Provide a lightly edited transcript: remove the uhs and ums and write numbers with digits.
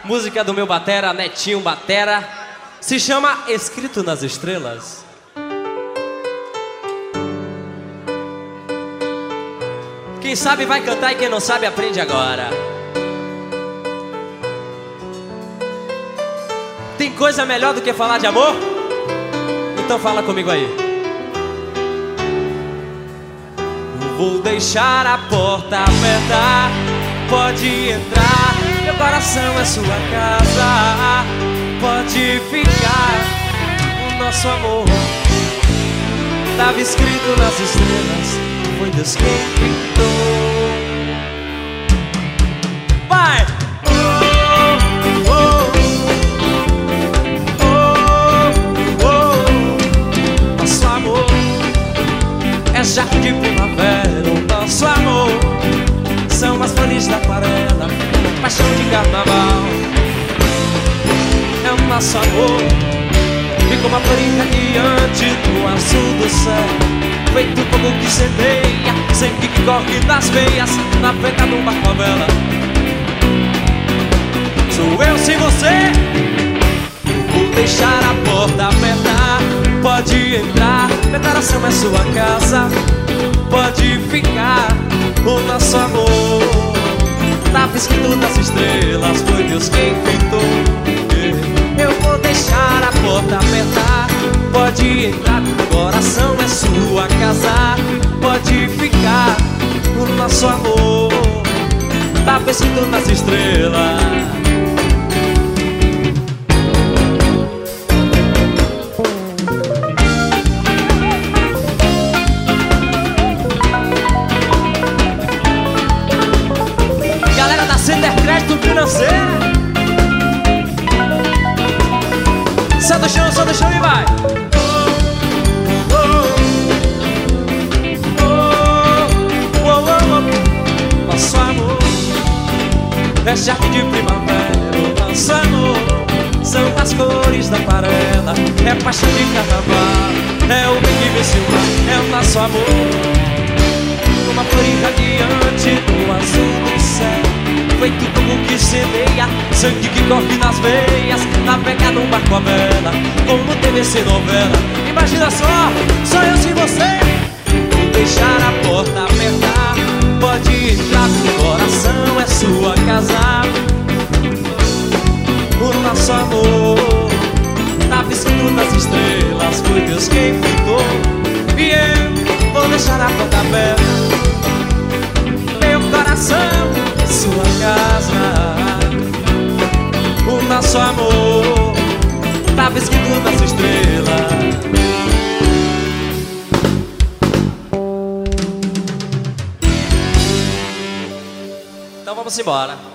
Música do meu batera, Netinho Batera. Se chama Escrito nas Estrelas. Quem sabe vai cantar e quem não sabe aprende agora. Tem coisa melhor do que falar de amor? Então fala comigo aí. Não vou deixar a porta aberta, pode entrar, meu coração é sua casa. Pode ficar, o nosso amor estava escrito nas estrelas, foi Deus quem pintou. Vai! Nosso amor é jardim de primavera, o nosso amor são as flores da aquarela, paixão de carnaval. É o nosso amor, e como a florinha diante do azul do céu, feito fogo que semeia, sangue que corre nas veias, na venta de uma favela. Sou eu sem você, vou deixar a porta aberta, pode entrar, meu coração é sua casa. Pode ficar, o nosso amor estava escrito nas estrelas, foi Deus quem pintou. Eu vou deixar a porta aberta, pode entrar, meu coração é sua casa. Pode ficar, o nosso amor estava escrito nas estrelas. Galera da Center Crédito Financeiro, só do chão e vai. Nosso amor é jardim de primavera, o nosso amor são as cores da aquarela, é paixão de carnaval, é o bem que vence o mar, é o nosso amor, como a flor irradiante do azul do céu, feito como que semeia, sangue que corre nas veias, navega num barco à vela, como TVC novela. Imagina só eu sem você. Vou deixar a porta aberta, pode entrar, meu coração é sua casa. O nosso amor estava escrito nas estrelas, foi Deus quem pintou. E eu vou deixar a porta aberta, meu coração é sua casa. O nosso amor estava escrito nas estrelas. Então vamos embora.